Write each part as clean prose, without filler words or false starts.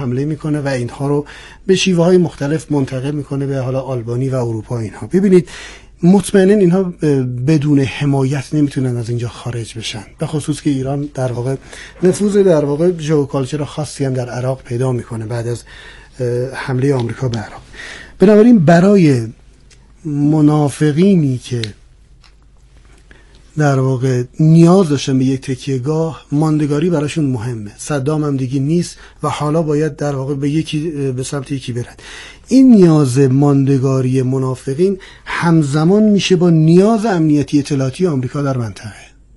حمله میکنه و اینها رو به شیوه های مختلف منتقل میکنه به حالا آلبانی و اروپا. اینها ببینید مطمئناً اینها بدون حمایت نمیتونن از اینجا خارج بشن، به خصوص که ایران در واقع نفوذ در واقع ژئوکالچر خاصی هم در عراق پیدا میکنه بعد از حمله آمریکا به عراق. بنابراین برای منافقینی که در واقع نیاز داشتن به یک تکیهگاه، ماندگاری براشون مهمه. صدام هم دیگه نیست و حالا باید در واقع به سمت یکی برن. این نیاز ماندگاری منافقین همزمان میشه با نیاز امنیتی اطلاعاتی آمریکا در منطقه.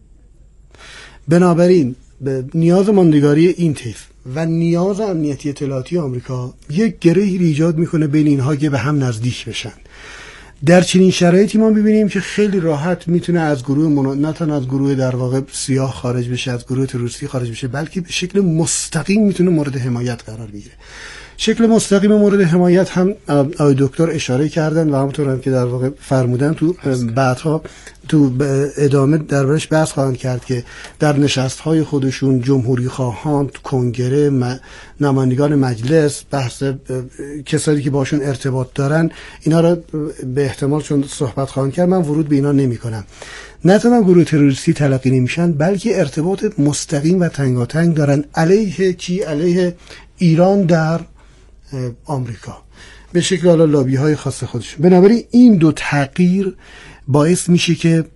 بنابراین نیاز ماندگاری این طیف و نیاز امنیتی اطلاعاتی آمریکا یک گرهی ایجاد میکنه بین اینها که به هم نزدیک بشن. در چنین شرایطی ما ببینیم که خیلی راحت میتونه از گروه نه تنها از گروه در واقع سیاه خارج بشه، از گروه تروریستی خارج بشه، بلکه به شکل مستقیم میتونه مورد حمایت قرار بگیره. شکل مستقیم مورد حمایت هم آقای دکتر اشاره کردن و همونطور هم که در واقع فرمودن تو بعدها تو ادامه دربارش بحث خواهند کرد که در نشست‌های خودشون جمهوری خواهان تو کنگره نمایندگان مجلس بحث کسایی که باشون ارتباط دارن اینا را به احتمال چون صحبت خواهند کرد، من ورود به اینا نمی کنم. نه تنها گروه تروریستی تلقی نمیشن بلکه ارتباط مستقیم و تنگاتنگ دارن علیه کی؟ علیه ایران در آمریکا به شکل حالا لابی های خاص خودشون. بنابراین این دو تغییر باعث میشه که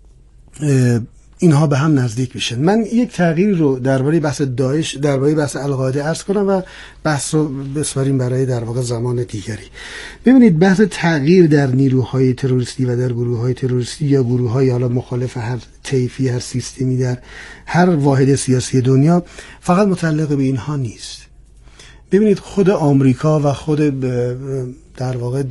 اینها به هم نزدیک بشن. من یک تغییر رو درباره بحث داعش، درباره بحث القاعده عرض کنم و بحث رو بسپاریم برای در واقع زمان دیگری. ببینید بحث تغییر در نیروهای تروریستی و در گروه‌های تروریستی یا گروه‌های حالا مخالف هر طیفی، هر سیستمی در هر واحد سیاسی دنیا فقط متعلق به اینها نیست. ببینید خود آمریکا و خود در واقع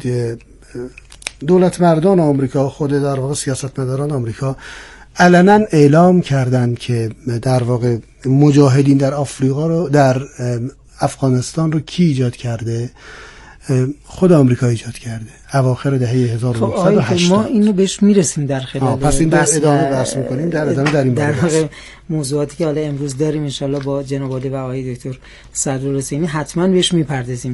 دولت مردان آمریکا، خود در واقع سیاستمداران آمریکا علنا اعلام کردند که در واقع مجاهدین در آفریقا رو، در افغانستان رو کی ایجاد کرده؟ خود آمریکا ایجاد کرده اواخر دهه 1980. ما اینو بهش میرسیم در خلال پس این در ادامه بحث میکنیم، در ادامه در این در واقع موضوعاتی که حالا امروز داریم ان شاءالله با جناب عالی و آقای دکتر صدرالحسینی حتما بهش میپردازیم.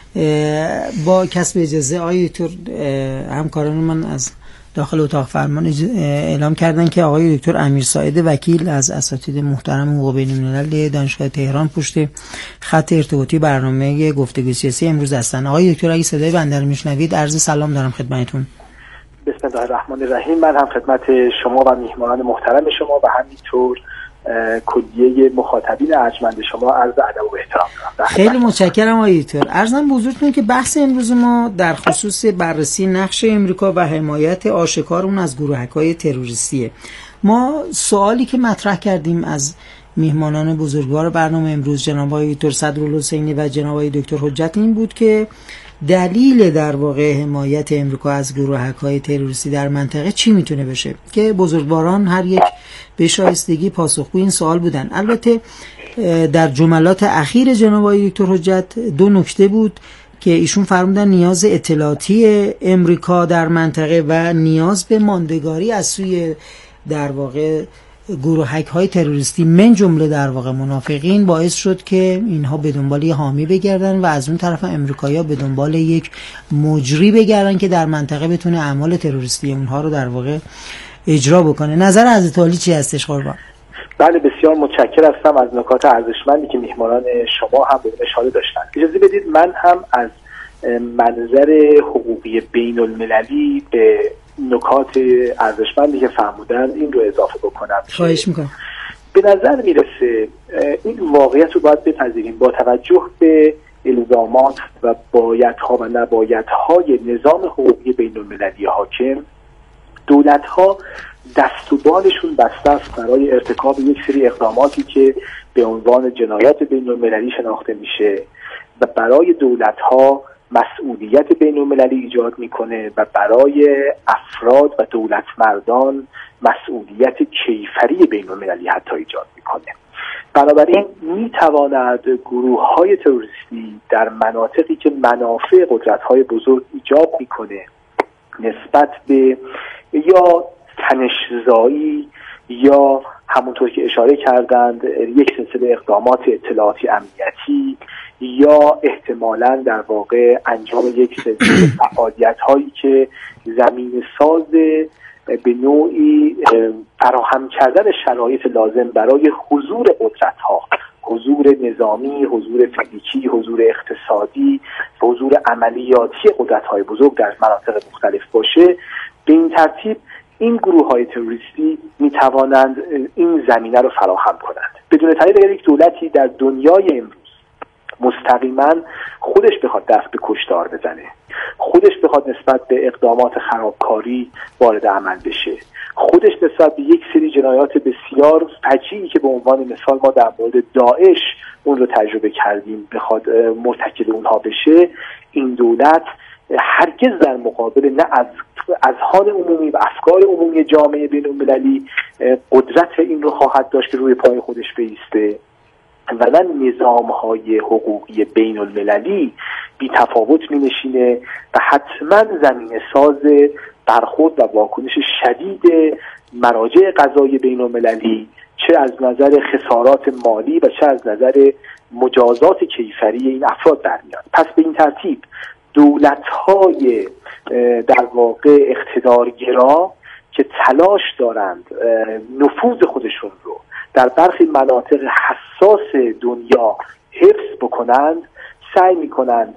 با کسب اجازه آقای دکتر، همکاران من از داخل اتاق فرمان اعلام کردن که آقای دکتر امیرساعد وکیل از اساتید محترم حقوق بین‌الملل دانشگاه تهران پشت خط ارتباطی برنامه گفتگو سیاسی امروز هستن. آقای دکتر اگه صدای بنده رو میشنوید عرض سلام دارم خدمتتون. بسم الله الرحمن الرحیم. من هم خدمت شما و میهمانان محترم شما و همینطور کلیه مخاطبین ارجمند شما عرض ادب و احترام دارم. خیلی متشکرم آقای دکتر. عرضم به حضورتون که بحث امروز ما در خصوص بررسی نقش امریکا و حمایت آشکار اون از گروهک‌های تروریستیه. ما سوالی که مطرح کردیم از میهمانان بزرگوار برنامه امروز جناب آقای دکتر صدرالحسینی و جناب آقای دکتر حجت این بود که دلیل در واقع حمایت امریکا از گروهک‌های تروریستی در منطقه چی میتونه بشه، که بزرگواران هر یک به شایستگی پاسخگوی این سوال بودن. البته در جملات اخیر جناب آقای دکتر حجت دو نکته بود که ایشون فرمودن نیاز اطلاعاتی امریکا در منطقه و نیاز به ماندگاری از سوی در واقع گروهک‌های تروریستی من جمله در واقع منافقین باعث شد که اینها به دنبال یه حامی بگردن و از اون طرف امریکایی‌ها به دنبال یک مجری بگردن که در منطقه بتونه اعمال تروریستی اونها رو در واقع اجرا بکنه. نظر حضرت عالی چی هستش قربان؟ بله بسیار متشکر هستم از نکات ارزشمندی که میهمانان شما هم به اشاره داشتن. اجازه بدید من هم از منظر حقوقی بین المللی به نکات ارزشمندی که فرمودن این رو اضافه بکنم. خواهش میکنم. به نظر میرسه این واقعیت رو باید بپذیریم با توجه به الزامات و بایدها و نبایدهای نظام حقوقی بین المللی حاکم، دولت‌ها دست و بالشون بسته است برای ارتکاب یک سری اقداماتی که به عنوان جنایات بین المللی شناخته میشه و برای دولت‌ها مسئولیت بین المللی ایجاد میکنه و برای افراد و دولت مردان مسئولیت کیفری بین المللی حتی ایجاد میکنه. بنابراین میتواند گروه‌های تروریستی در مناطقی که منافع قدرت‌های بزرگ ایجاد میکنه نسبت به یا تنش‌زایی یا همونطور که اشاره کردند یک سلسله اقدامات اطلاعاتی امنیتی یا احتمالاً در واقع انجام یک سلسله فعالیت‌هایی که زمین ساز به نوعی فراهم کردن شرایط لازم برای حضور قدرت‌ها، حضور نظامی، حضور فیزیکی، حضور اقتصادی، حضور عملیاتی قدرت‌های بزرگ در مناطق مختلف باشه. به این ترتیب این گروه‌های تروریستی می‌توانند این زمینه رو فراهم کنند. بدون تردید اگر یک دولتی در دنیای امروز مستقیما خودش بخواد دست به کشتار بزنه، خودش بخواد نسبت به اقدامات خرابکاری وارد عمل بشه، خودش نسبت به یک سری جنایات بسیار فجیعی که به عنوان مثال ما در مورد داعش اون رو تجربه کردیم بخواد مرتکب اونها بشه، این دولت هرگز در مقابل نه از اذهان عمومی و افکار عمومی جامعه بین‌المللی قدرت این رو خواهد داشت که روی پای خودش بایسته و نه نظام‌های حقوقی بین‌المللی بی تفاوت می‌نشینه و حتما زمینه ساز برخورد و واکنش شدید مراجع قضایی بین‌المللی، چه از نظر خسارات مالی و چه از نظر مجازات کیفری این افراد در میاد. پس به این ترتیب دولت‌های در واقع اقتدارگرا که تلاش دارند نفوذ خودشون رو در برخی مناطق حساس دنیا حفظ بکنند، سعی میکنند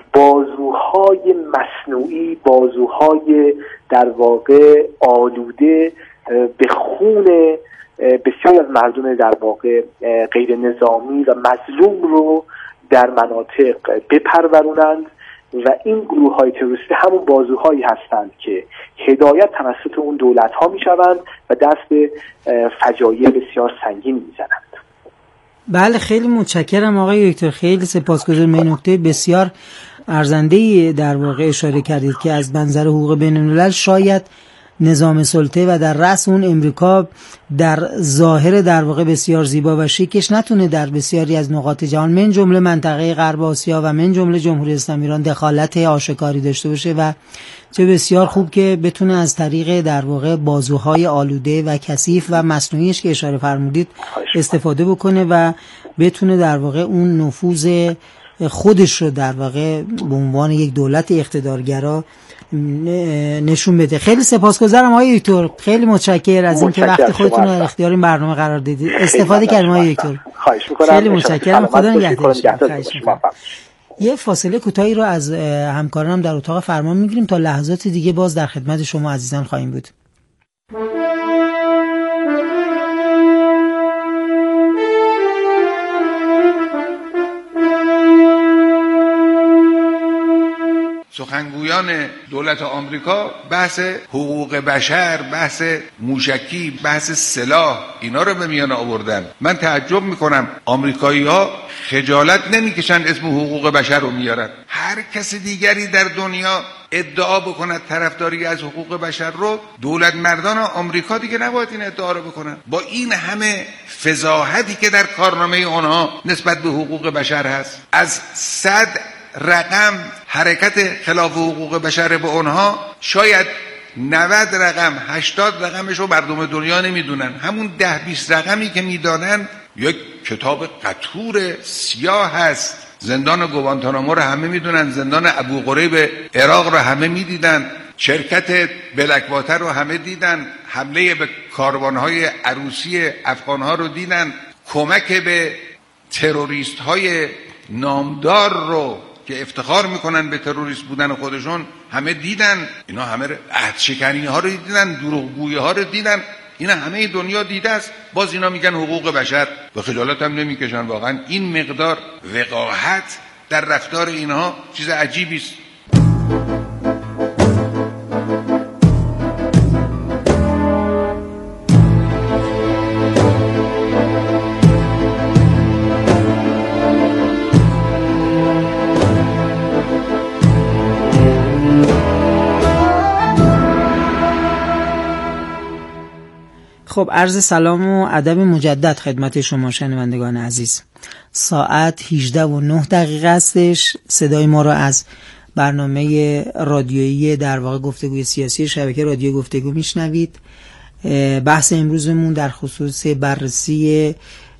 بازوهای مصنوعی، بازوهای در واقع آلوده به خون بسیاری از مردم در واقع غیر نظامی و مظلوم رو در مناطق بپرورونند و این گروه های تروریستی همون بازوهایی هستند که هدایت توسط اون دولت ها می شوند و دست به فجایع بسیار سنگین می زنند. بله، خیلی متشکرم آقای دکتر، خیلی سپاسگزارم. این نکته بسیار ارزنده‌ای در واقع اشاره کردید که از منظر حقوق بین الملل شاید نظام سلطه و در رأس اون امریکا در ظاهر در واقع بسیار زیبا و شیکش نتونه در بسیاری از نقاط جهان من جمله منطقه غرب آسیا و من جمله جمهوری اسلامی ایران دخالت آشکاری داشته باشه و چه بسیار خوب که بتونه از طریق در واقع بازوهای آلوده و کثیف و مصنوعیش که اشاره فرمودید استفاده بکنه و بتونه در واقع اون نفوذ خودش رو در واقع به عنوان یک دولت اقتدارگرا نشون بده. خیلی سپاسگزارم آقای دکتر، خیلی متشکرم از اینکه وقت خودتون رو در اختیار این برنامه قرار دادید، استفاده کردیم آقای دکتر. خواهش می‌کنم. خیلی متشکرم، خدا نگهدار. یه فاصله کوتاهی رو از همکارانم در اتاق فرمان میگیریم، تا لحظات دیگه باز در خدمت شما عزیزان خواهیم بود. سخنگویان دولت آمریکا بحث حقوق بشر، بحث موشکی، بحث سلاح، اینا رو به میان آوردن. من تعجب میکنم آمریکایی‌ها خجالت نمیکشن اسم حقوق بشر رو میارن. هر کس دیگری در دنیا ادعا بکند طرفداری از حقوق بشر رو، دولت مردان آمریکا دیگه نباید این ادعا رو بکنن. با این همه فضاحتی که در کارنامه اونها نسبت به حقوق بشر هست، از 100 رقم حرکت خلاف حقوق بشر به اونها شاید 90 رقم 80 رقمش رو مردم دنیا نمیدونن. همون 10-20 رقمی که میدانن یک کتاب قطور سیاه هست. زندان گوانتانامو رو همه میدونن، زندان ابو غریب عراق رو همه میدیدن، شرکت بلکواتر رو همه دیدن، حمله به کاروانهای عروسی افغانها رو دیدن، کمک به تروریست های نامدار رو که افتخار میکنن به تروریست بودن خودشون همه دیدن. اینا همه عهدشکنی ها رو دیدن، دروغگویی ها رو دیدن. اینا همه دنیا دیده است، باز اینا میگن حقوق بشر و خجالت هم نمیکشن. واقعا این مقدار وقاحت در رفتار اینها چیز عجیبی است. خب، عرض سلام و ادب مجدد خدمت شما شنوندگان عزیز. ساعت 18:09 هستش. صدای ما را از برنامه رادیویی در واقع گفتگوی سیاسی شبکه رادیو گفتگو میشنوید. بحث امروزمون در خصوص بررسی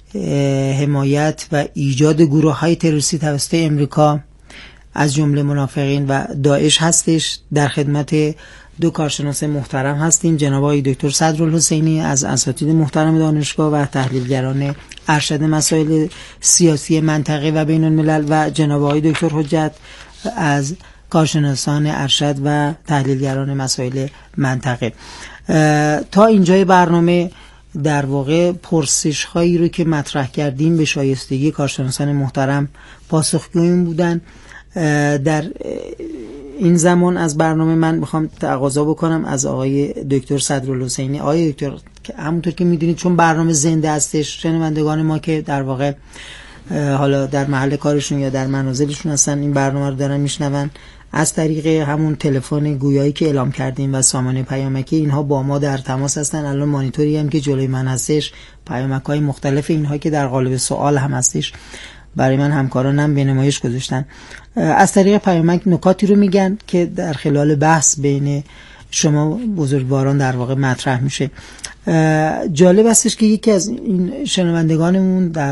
حمایت و ایجاد گروه‌های تروریستی توسط امریکا از جمله منافقین و داعش هستش. در خدمت دو کارشناس محترم هستیم، جناب آقای دکتر صدرالحسینی از اساتید محترم دانشگاه و تحلیلگران ارشد مسائل سیاسی منطقه و بین الملل و جناب آقای دکتر حجت از کارشناسان ارشد و تحلیلگران مسائل منطقه. تا اینجای برنامه در واقع پرسش هایی رو که مطرح کردیم به شایستگی کارشناسان محترم پاسخگویی بودن. در این زمان از برنامه من میخوام تقاضا بکنم از آقای دکتر صدرالحسینی. آقای دکتر، همونطور که میدونید چون برنامه زنده هستش، شنوندگان ما که در واقع حالا در محل کارشون یا در منازلشون هستن این برنامه رو دارن میشنون، از طریق همون تلفن گویایی که اعلام کردیم و سامانه پیامکی اینها با ما در تماس هستن. الان مانیتوری هم که جلوی من هستش، پیامک‌های مختلف اینها که در قالب سوال هم هستش برای من همکارانم به نمایش گذاشتن. از طریق پیامک نکاتی رو میگن که در خلال بحث بین شما بزرگواران در واقع مطرح میشه. جالب هستش که یکی از این شنوندگانمون در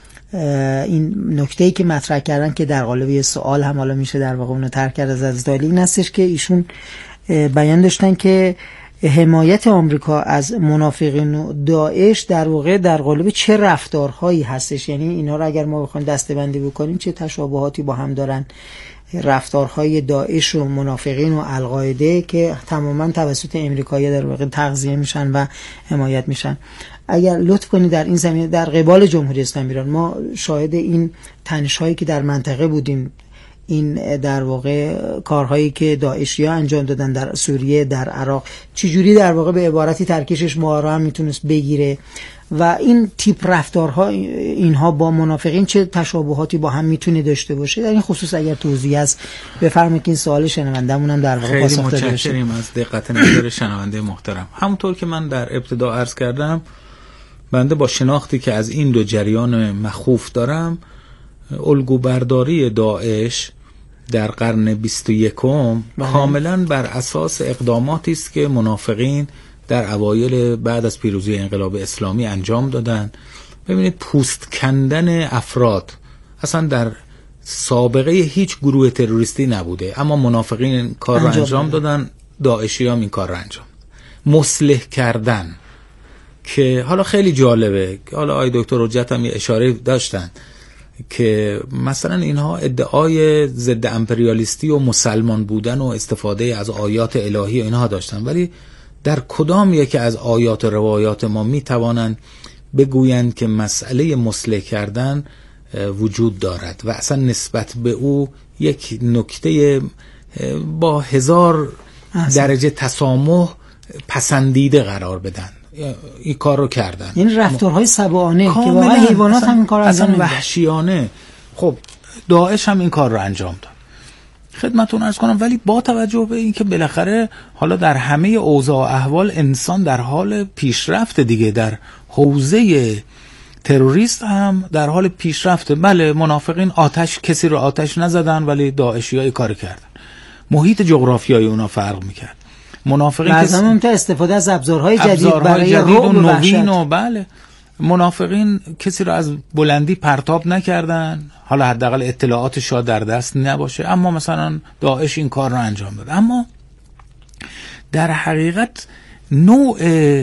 این نکته‌ای که مطرح کردن که در قالب یه سوال هم حالا میشه در واقع اونو ترک کرد از دالی، این هستش که ایشون بیان داشتن که حمایت آمریکا از منافقین و داعش در واقع در قالب چه رفتارهایی هستش، یعنی اینا رو اگر ما بخوایم دسته‌بندی بکنیم چه تشابهاتی با هم دارن رفتارهای داعش و منافقین و القاعده که تماما توسط امریکایی در واقع تغذیه میشن و حمایت میشن. اگر لطف کنید در این زمینه در قبال جمهوری اسلامی ایران ما شاهد این تنش‌هایی که در منطقه بودیم، این در واقع کارهایی که داعشی‌ها انجام دادن در سوریه، در عراق، چجوری در واقع به عبارتی ترکیشش ماهرا هم میتونست بگیره و این تیپ رفتارها اینها با منافقین چه تشابهاتی با هم میتونه داشته باشه، در این خصوص اگر توضیح است بفرمایید که این سوال شنوندمون هم در واقع پاسخ داده بشه. خیلی متشکرم از دقت نظر شنونده محترم. همونطور که من در ابتدا عرض کردم، بنده با شناختی که از این دو جریان مخوف دارم، الگوبرداری داعش در قرن 21 کاملا بر اساس اقداماتی است که منافقین در اوایل بعد از پیروزی انقلاب اسلامی انجام دادن. ببینید، پوست کندن افراد اصلا در سابقه هیچ گروه تروریستی نبوده، اما منافقین این کار رو انجام دادن، داعشی هم این کار رو انجام دادن. مسلح کردن که حالا خیلی جالبه، حالا آقای دکتر حجت هم اشاره داشتن که مثلا اینها ادعای ضد امپریالیستی و مسلمان بودن و استفاده از آیات الهی و اینها داشتن، ولی در کدام یکی از آیات و روایات ما میتوانند بگویند که مسئله مسلح کردن وجود دارد و اصلا نسبت به او یک نکته با 1000 درجه تسامح پسندیده قرار بدن؟ این کار رو کردن. این رفتارهای سبعانه که واقعا حیوانات هم این کار رو انجام میدن، وحشیانه. خب داعش هم این کار رو انجام داد، خدمتتون عرض کنم. ولی با توجه به این که بالاخره حالا در همه اوضاع و احوال انسان در حال پیشرفت دیگه، در حوزه تروریست هم در حال پیشرفته. بله، منافقین کسی رو آتش نزدن، ولی داعشی‌ها کار کردن. محیط جغرافیایی اونا فرق میکرد. منافقین لازم تا استفاده از ابزارهای جدید برای رعب و نوین و بله، منافقین کسی رو از بلندی پرتاب نکردن، حالا حداقل اطلاعات شاه در دست نباشه، اما مثلا داعش این کار رو انجام داد. اما در حقیقت نوع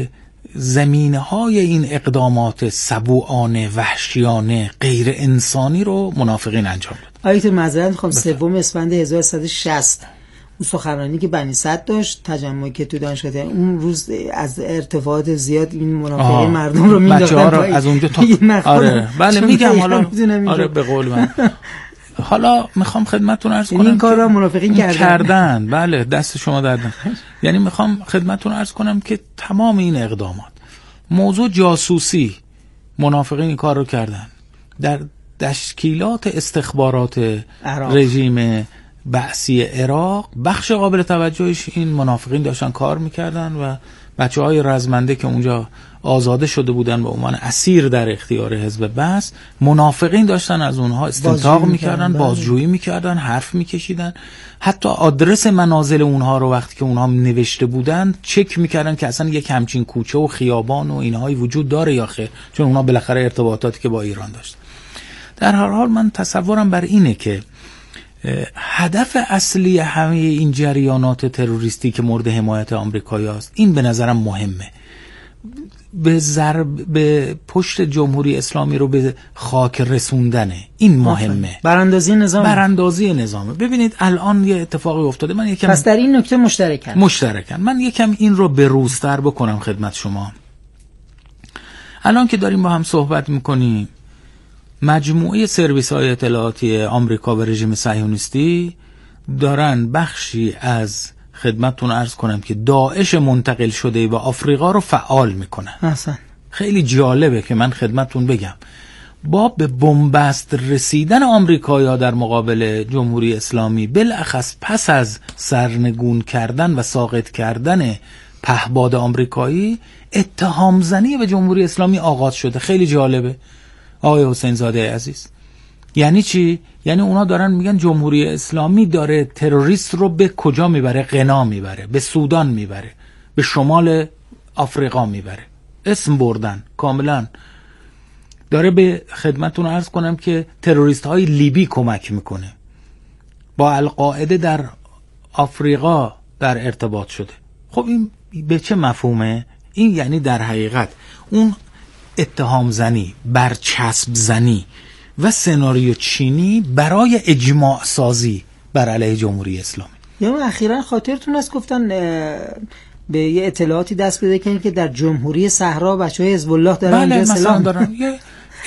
زمینه‌های این اقدامات سبوعانه، وحشیانه، غیر انسانی رو منافقین انجام داد. آیت معذرت می‌خوام، 3 اسفند 1160 اون سخنرانی که بنی صدر داشت، تجمعی که تو دانشگاه، اون روز از ارتفاعات زیاد این منافقین مردم رو مینداختن از اونجا تا آره بله میگم حالا آره به قول من. حالا میخوام خدمتتون عرض کنم این کارا منافقین کردن. بله، دست شما درد نکنه. یعنی میخوام خدمتتون عرض کنم که تمام این اقدامات، موضوع جاسوسی، منافقین این کار رو کردن. در تشکیلات استخبارات رژیم بعثی عراق بخش قابل توجهش این منافقین داشتن کار میکردن و بچه‌های رزمنده که اونجا آزاده شده بودن به عنوان اسیر در اختیار حزب بعث، منافقین داشتن از اونها استنطاق میکردن، بازجویی میکردن، حرف میکشیدن، حتی آدرس منازل اونها رو وقتی که اونها نوشته بودن چک میکردن که اصلا یک همچین کوچه و خیابان و اینهایی وجود داره یا خیر، چون اونها بالاخره ارتباطاتی که با ایران داشتن. در هر حال من تصورم بر اینه که هدف اصلی همه این جریانات تروریستی که مورد حمایت آمریکایی است، این به نظرم مهمه، به پشت جمهوری اسلامی رو به خاک رسوندنه. این مهمه، براندازی نظامه. ببینید الان یه اتفاقی افتاده، من یکم پس در این نکته مشترکن. من یکم این رو به روزتر بکنم خدمت شما. الان که داریم با هم صحبت میکنیم، مجموعه سرویس‌های اطلاعاتی آمریکا و رژیم صهیونیستی دارن بخشی از، خدمتتون عرض کنم که داعش منتقل شده و آفریقا رو فعال میکنن. خیلی جالبه که من خدمتتون بگم، با به بنبست رسیدن آمریکایی‌ها در مقابل جمهوری اسلامی، بالاخص پس از سرنگون کردن و ساقط کردن پهباد آمریکایی، اتهام زنی به جمهوری اسلامی آغاز شده. خیلی جالبه آقای حسین زاده عزیز. یعنی چی؟ یعنی اونا دارن میگن جمهوری اسلامی داره تروریست رو به کجا میبره؟ غنا میبره، به سودان میبره، به شمال آفریقا میبره. اسم بردن کاملا. داره به خدمتتون عرض کنم که تروریست های لیبی کمک میکنه، با القاعده در آفریقا در ارتباط شده. خب این به چه مفهومه؟ این یعنی در حقیقت اون اتهام زنی، برچسب زنی و سناریو چینی برای اجماع سازی بر علیه جمهوری اسلامی. یعنی اخیراً خاطرتون هست گفتن به یه اطلاعاتی دست پیدا کردن که در جمهوری صحرا بچهای حزب الله دارن مثلا دارن یه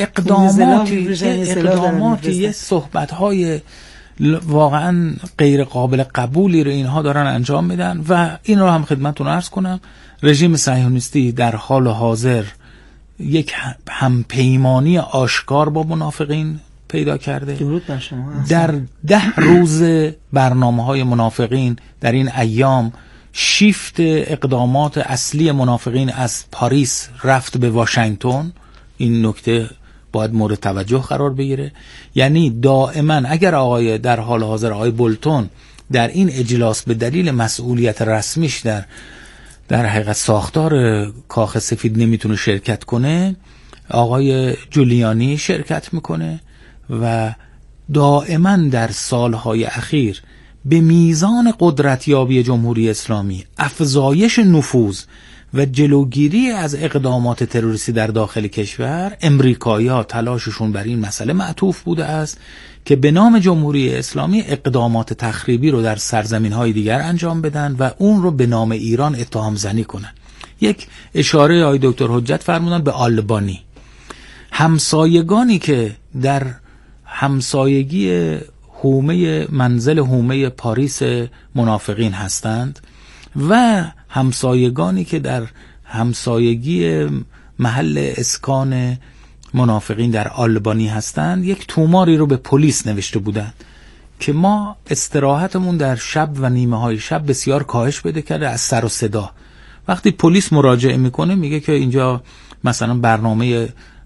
اقداماتی یه صحبت‌های واقعاً غیر قابل قبولی رو اینها دارن انجام میدن و این رو هم خدمتتون عرض کنم، رژیم صهیونیستی در حال حاضر یک همپیمانی آشکار با منافقین پیدا کرده. درود بر شما. در 10 روز برنامه‌های منافقین در این ایام شیفت اقدامات اصلی منافقین از پاریس رفت به واشنگتن. این نکته باید مورد توجه قرار بگیره. یعنی دائما اگر در حال حاضر آقای بولتون در این اجلاس به دلیل مسئولیت رسمیش در حقیقت ساختار کاخ سفید نمیتونه شرکت کنه، آقای جولیانی شرکت میکنه و دائما در سالهای اخیر به میزان قدرتیابی جمهوری اسلامی، افزایش نفوذ و جلوگیری از اقدامات تروریستی در داخل کشور، امریکایی‌ها تلاششون بر این مسئله معطوف بوده است که به نام جمهوری اسلامی اقدامات تخریبی رو در سرزمین‌های دیگر انجام بدن و اون رو به نام ایران اتهام زنی کنن. یک اشاره آقای دکتر حجت فرمودن به آلبانی، همسایگانی که در همسایگی منزل حومه پاریس منافقین هستند و همسایگانی که در همسایگی محل اسکان منافقین در آلبانی هستند، یک توماری رو به پلیس نوشته بودند که ما استراحتمون در شب و نیمه های شب بسیار کاهش پیدا کرده از سر و صدا. وقتی پلیس مراجعه میکنه میگه که اینجا مثلا برنامه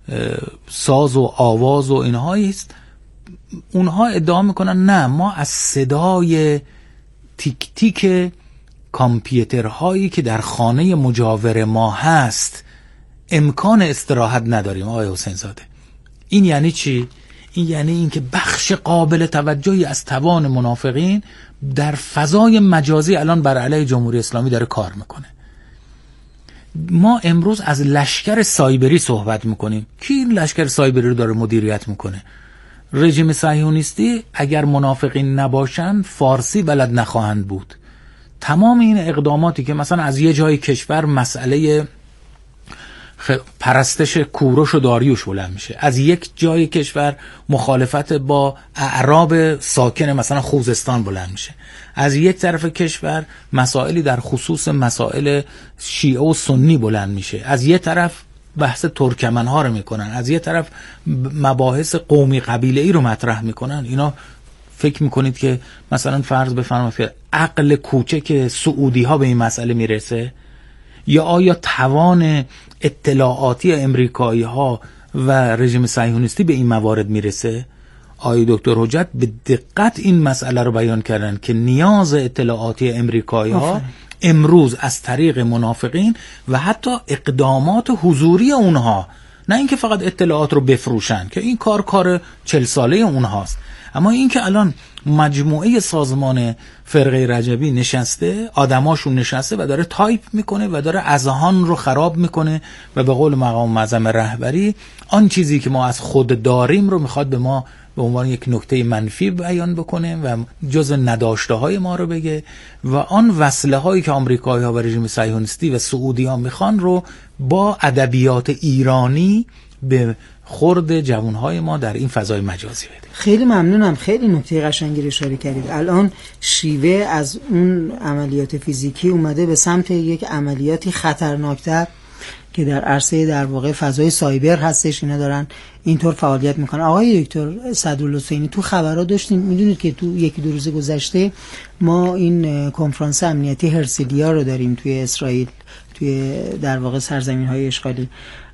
ساز و آواز و اینهایی است، اونها ادعا میکنن نه، ما از صدای تیک تیک کامپیوترهایی که در خانه مجاور ما هست امکان استراحت نداریم. آقای حسین زاده، این یعنی چی؟ این یعنی اینکه بخش قابل توجهی از توان منافقین در فضای مجازی الان بر علیه جمهوری اسلامی داره کار میکنه. ما امروز از لشکر سایبری صحبت میکنیم. کی این لشکر سایبری رو داره مدیریت میکنه؟ رژیم صهیونیستی. اگر منافقین نباشن فارسی بلد نخواهند بود. تمام این اقداماتی که مثلا از یه جای کشور مسئله پرستش کوروش و داریوش بلند میشه، از یک جای کشور مخالفت با اعراب ساکن مثلا خوزستان بلند میشه، از یک طرف کشور مسائلی در خصوص مسائل شیعه و سنی بلند میشه، از یک طرف بحث ترکمن ها رو میکنن، از یک طرف مباحث قومی قبیله ای رو مطرح میکنن. اینا فکر میکنید که مثلا فرض بفرمایید عقل کوچک سعودی ها به این مسئله میرسه؟ یا آیا توان اطلاعاتی امریکایی ها و رژیم صهیونیستی به این موارد میرسه؟ آقای دکتر حجت به دقت این مسئله رو بیان کردن که نیاز اطلاعاتی امریکایی ها امروز از طریق منافقین و حتی اقدامات حضوری اونها، نه اینکه فقط اطلاعات رو بفروشن که این کار 40 ساله اونهاست، اما اینکه الان مجموعه سازمان فرقه رجبی نشسته، آدماشون نشسته و داره تایپ میکنه و داره اذهان رو خراب میکنه و به قول مقام معظم رهبری آن چیزی که ما از خود داریم رو میخواد به ما به عنوان یک نکته منفی بیان بکنه و جزء نداشته های ما رو بگه و آن وصله هایی که آمریکایی ها و رژیم صهیونیستی و سعودی ها میخوان رو با ادبیات ایرانی به خورد جوانهای ما در این فضای مجازی بده. خیلی ممنونم، خیلی نکته قشنگی اشاره کردید. الان شیوه از اون عملیات فیزیکی اومده به سمت یک عملیاتی خطرناکتر که در عرصه در واقع فضای سایبر هستش، اینا دارن اینطور فعالیت میکنن. آقای دکتر صدرالحسینی، تو خبرها داشتیم، میدونید که تو یکی دو روز گذشته ما این کنفرانس امنیتی هرسیلیا رو داریم توی اسرائیل، توی در واقع سرزمین‌های اشغالی.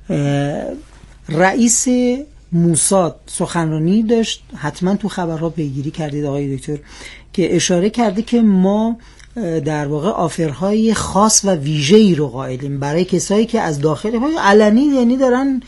رئیس موساد سخنرانی داشت، حتما تو خبرها پیگیری کردید آقای دکتر، که اشاره کرده که ما در واقع آفرهای خاص و ویژه‌ای رو قائلیم برای کسایی که از داخل علنی یعنی دارن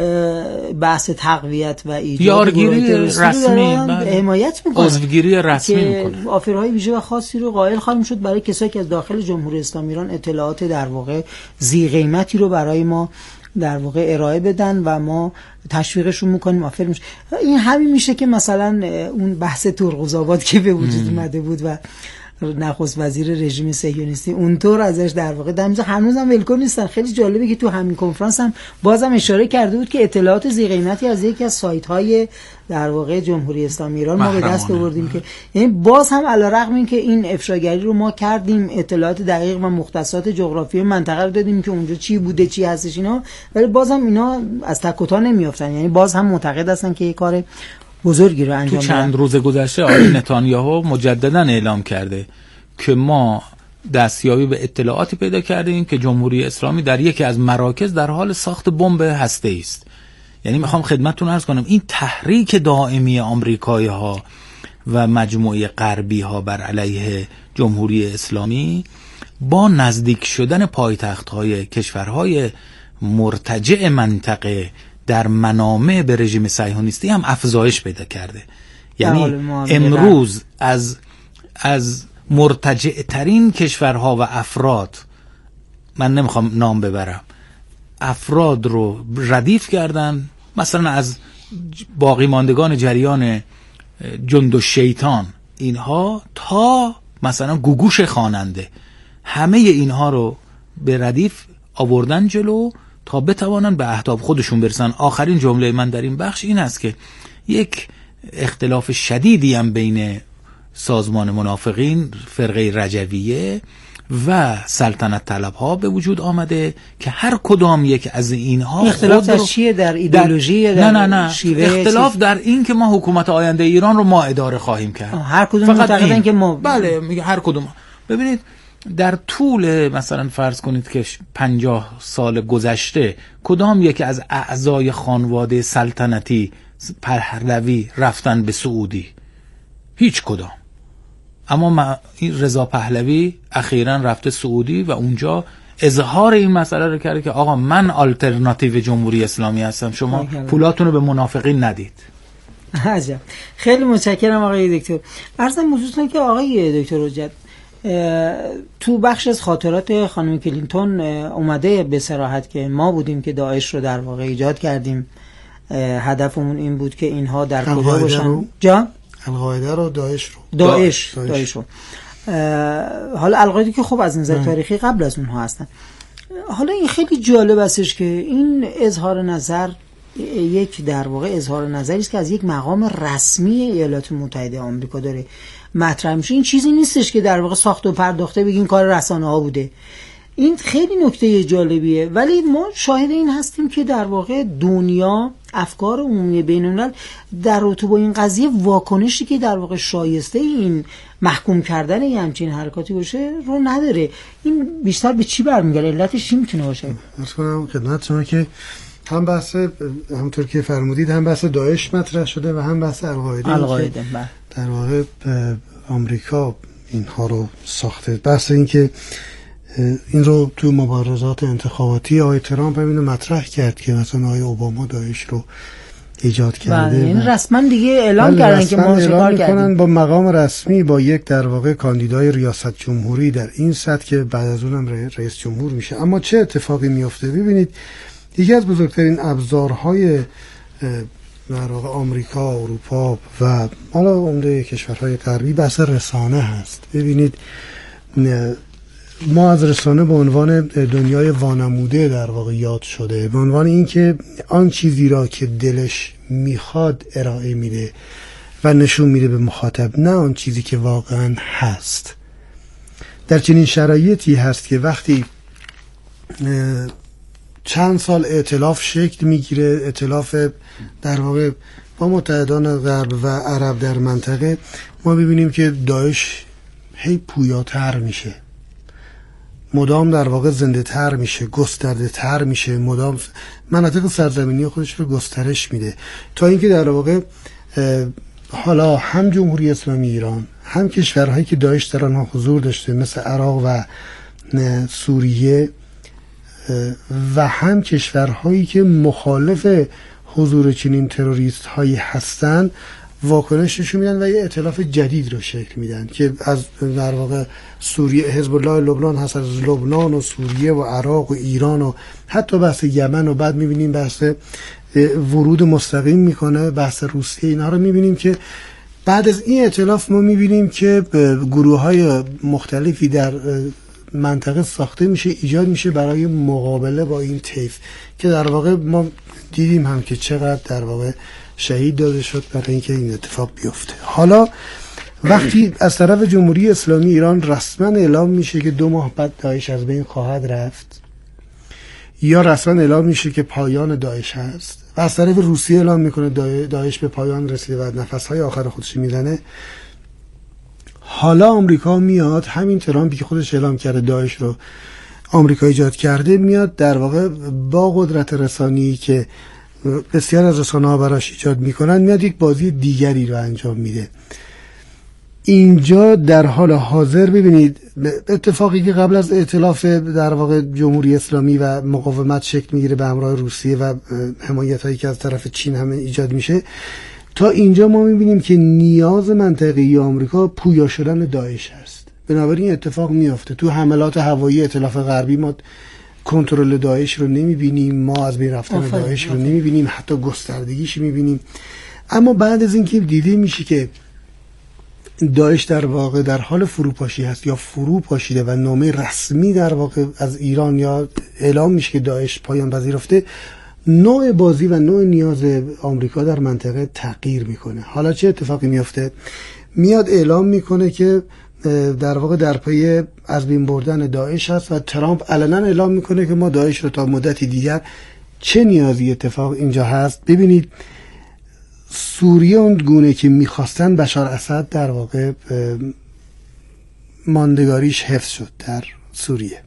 بحث تقویت و ایجاد یارگیری رسمی حمایت میکنن، عضوگیری رسمی میکنن. آفرهای ویژه و خاصی رو قائل خواهیم شد برای کسایی که از داخل جمهوری اسلامی ایران اطلاعات در واقع ذی قیمتی رو برای ما در واقع ارائه بدن و ما تشویقشون میکنیم آفر میشه. این همین میشه که مثلا اون بحث ترقوزآباد که به وجود اومده بود و نخست وزیر رژیم صهیونیستی اونطور ازش در واقع دمیزه هنوزم ولکن نیستن. خیلی جالبه که تو همین کنفرانس هم بازم اشاره کرده بود که اطلاعات ذی قیمتی از یکی از سایت های در واقع جمهوری اسلامی ایران ما به دست آوردیم که یعنی باز هم علیرغم این که این افشاگری رو ما کردیم، اطلاعات دقیق و مختصات جغرافیایی منطقه رو دادیم که اونجا چی بوده چی هستش اینا، ولی باز هم اینا از تک و تا نمیافتن. یعنی باز هم معتقد هستن که یه کار بزرگی رو انجام تو چند روز گذشته آقای نتانیاهو مجددا اعلام کرده که ما دستیابی به اطلاعاتی پیدا کردیم که جمهوری اسلامی در یکی از مراکز در حال ساخت بمب هسته‌ای است. یعنی میخوام خدمتتون عرض کنم این تحریک دائمی آمریکایی ها و مجموعه غربی ها بر علیه جمهوری اسلامی با نزدیک شدن پایتخت های کشورهای مرتجع منطقه در منامه به رژیم صهیونیستی هم افزایش پیدا کرده. یعنی امروز از مرتجع ترین کشورها و افراد، من نمیخوام نام ببرم، افراد رو ردیف کردن، مثلا از باقی ماندگان جریان جند و شیطان اینها تا مثلا گوگوش خواننده، همه اینها رو به ردیف آوردن جلو تا بتوانن به اهداف خودشون برسن. آخرین جمله من در این بخش این است که یک اختلاف شدیدی هم بین سازمان منافقین فرقه رجویه و سلطنت طلب ها به وجود آمده که هر کدام یک از اینها اختلاف در چیه؟ در ایدئولوژی؟ نه اختلاف در این که ما حکومت آینده ایران رو ما اداره خواهیم کرد. هر کدوم معتقدن که ما بله میگه هر کدوم. ببینید در طول مثلا فرض کنید که 50 سال گذشته کدام یکی از اعضای خانواده سلطنتی پهلوی رفتن به سعودی؟ هیچ کدام. اما این رضا پهلوی اخیراً رفته سعودی و اونجا اظهار این مسئله رو کرده که آقا من آلترناتیو جمهوری اسلامی هستم، شما پولاتون رو به منافقین ندید. عجب. خیلی متشکرم آقای دکتر. عرضم بزرگتون که آقای دکتر حجت تو بخش از خاطرات خانم کلینتون اومده به صراحت که ما بودیم که داعش رو در واقع ایجاد کردیم، هدفمون این بود که اینها در کجا باشن جا القاعده رو داعش رو حالا القاعده که خب از نظر تاریخی قبل از اونها هستن. حالا این خیلی جالب استش که این اظهار نظر یک در واقع اظهار نظری است که از یک مقام رسمی ایالات متحده آمریکا داره مطرح میشه. این چیزی نیستش که در واقع ساخت و پرداخته بگیم کار رسانه ها بوده. این خیلی نکته جالبیه، ولی ما شاهد این هستیم که در واقع دنیا افکار عمومی بین‌الملل در رابطه با این قضیه واکنشی که در واقع شایسته این محکوم کردن یه همچین حرکاتی باشه رو نداره. این بیشتر به چی برمیگرده؟ علتش چی میتونه باشه؟ مثلا خدمت شما که هم بحث همونطور که فرمودید هم بحث داعش مطرح شده و هم بحث القاعده در واقع آمریکا اینها رو ساخته. بحث این که این رو تو مبارزات انتخاباتی آقای ترامپ هم اینو مطرح کرد که مثلا آقای اوباما داعش رو ایجاد کرده. این رسما دیگه اعلام کردن که ما چیکار کردیم با مقام رسمی با یک در واقع کاندیدای ریاست جمهوری در این سطح که بعد از اونم رئیس جمهور میشه. اما چه اتفاقی میفته؟ ببینید یکی از بزرگترین ابزارهای در واقع آمریکا، اروپا و حالا عمده کشورهای غربی بحث رسانه هست. ببینید ما از رسانه به عنوان دنیای وانموده در واقع یاد شده، به عنوان اینکه آن چیزی را که دلش میخواد ارائه میده و نشون میده به مخاطب، نه آن چیزی که واقعا هست. در چنین شرایطی هست که وقتی چند سال ائتلاف شکل میگیره، ائتلاف در واقع با متحدان غرب و عرب در منطقه، ما ببینیم که داعش هی پویاتر میشه، مدام در واقع زنده تر میشه، گسترده تر میشه، مدام مناطق سرزمینی خودش رو گسترش میده، تا اینکه در واقع حالا هم جمهوری اسلامی ایران هم کشورهایی که داعش در آنها حضور داشته مثل عراق و سوریه و هم کشورهایی که مخالف حضور چنین تروریست هایی هستن واکنششون میدن و یه ائتلاف جدید رو شکل میدن که از در واقع سوریه، حزب الله لبنان هست، از لبنان و سوریه و عراق و ایران و حتی بحث یمن، و بعد میبینیم بحث ورود مستقیم میکنه بحث روسیه. اینا رو میبینیم که بعد از این ائتلاف ما میبینیم که گروه های مختلفی در منطقه ساخته میشه، ایجاد میشه برای مقابله با این طیف که در واقع ما دیدیم هم که چقدر در واقع شهید داده شد برای اینکه این اتفاق بیفته. حالا وقتی از طرف جمهوری اسلامی ایران رسما اعلام میشه که 2 ماه بعد داعش از بین خواهد رفت، یا رسما اعلام میشه که پایان داعش هست، و از طرف روسیه اعلام میکنه داعش به پایان رسیده و نفسهای آخر خودش میزنه، حالا آمریکا میاد، همین ترامپی که خودش اعلام کرده داعش رو آمریکا ایجاد کرده، میاد در واقع با قدرت رسانی که بسیار از رسانه‌ها براش ایجاد میکنن، میاد یک بازی دیگری رو انجام میده. اینجا در حال حاضر ببینید اتفاقی که قبل از ائتلاف در واقع جمهوری اسلامی و مقاومت شکل میگیره به همراه روسیه و حمایت هایی که از طرف چین هم ایجاد میشه، تا اینجا ما میبینیم که نیاز منطقه‌ای آمریکا پویا شدن داعش هست. بنابراین اتفاق میفته تو حملات هوایی ائتلاف غربی ما کنترل داعش رو نمیبینیم، ما از بین رفتن داعش رو نمیبینیم، حتی گستردگیش میبینیم. اما بعد از اینکه دیده میشه که داعش در واقع در حال فروپاشی هست یا فرو پاشیده و نامه رسمی در واقع از ایران یا اعلام میشه که داعش پایان پذیرفته، نوع بازی و نوع نیاز آمریکا در منطقه تغییر میکنه. حالا چه اتفاقی میفته؟ میاد اعلام میکنه که در واقع در پی از بین بردن داعش هست و ترامپ علنا اعلام میکنه که ما داعش رو تا مدتی دیگر چه نیازی اتفاق اینجا هست. ببینید سوریه اون گونه که میخواستن بشار اسد در واقع ماندگاریش حفظ شد در سوریه،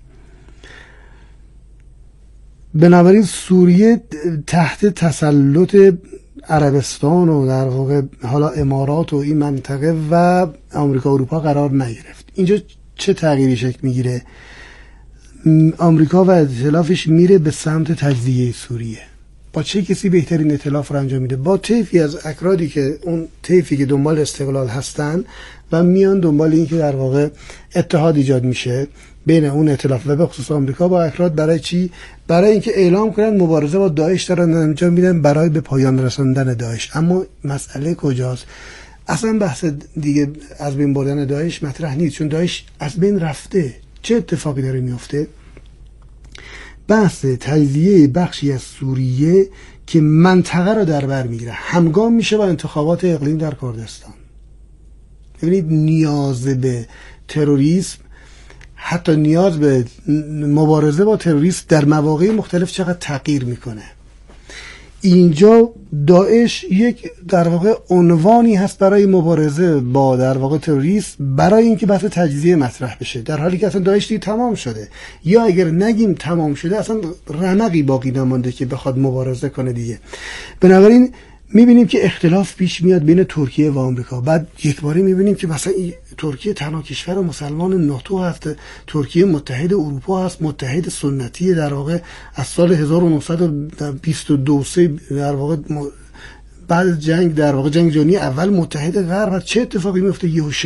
بنابراین سوریه تحت تسلط عربستان و در واقع حالا امارات و این منطقه و آمریکا و اروپا قرار نگرفت. اینجا چه تغییری شکل میگیره؟ آمریکا و ائتلافش میره به سمت تجزیه سوریه. با چه کسی بهترین ائتلاف رو انجام میده؟ با طیفی از افرادی که اون طیفی که دنبال استقلال هستن و میان دنبال این که در واقع اتحاد ایجاد میشه بین اون ائتلاف و به خصوص آمریکا با افراد. برای چی؟ برای اینکه اعلام کنن مبارزه با داعش دارن انجام میدن برای به پایان رساندن داعش. اما مسئله کجاست؟ اصلا بحث دیگه از بین بردن داعش مطرح نیست، چون داعش از بین رفته. چه اتفاقی داره میفته؟ بحث تجزیه بخشی از سوریه که منطقه رو در بر میگیره، همگام میشه با انتخابات اقلیم در کردستان. ببینید نیاز به تروریسم، حتی نیاز به مبارزه با تروریسم در مواقع مختلف چقدر تغییر میکنه. اینجا داعش یک در واقع عنوانی هست برای مبارزه با در واقع تروریسم، برای اینکه بحث تجزیه مطرح بشه، در حالی که اصلا داعش دیگه تمام شده، یا اگر نگیم تمام شده اصلا رمقی باقی نمانده که بخواد مبارزه کنه دیگه. بنابراین میبینیم که اختلاف پیش میاد بین ترکیه و آمریکا. بعد یک باری میبینیم که مثلا ترکیه تنها کشور مسلمان ناتو هست، ترکیه متحد اروپا هست، متحد سنتی در واقع از سال 1922 در واقع بعد جنگ در واقع جنگ جهانی اول متحد غرب. چه اتفاقی میفته؟ یهو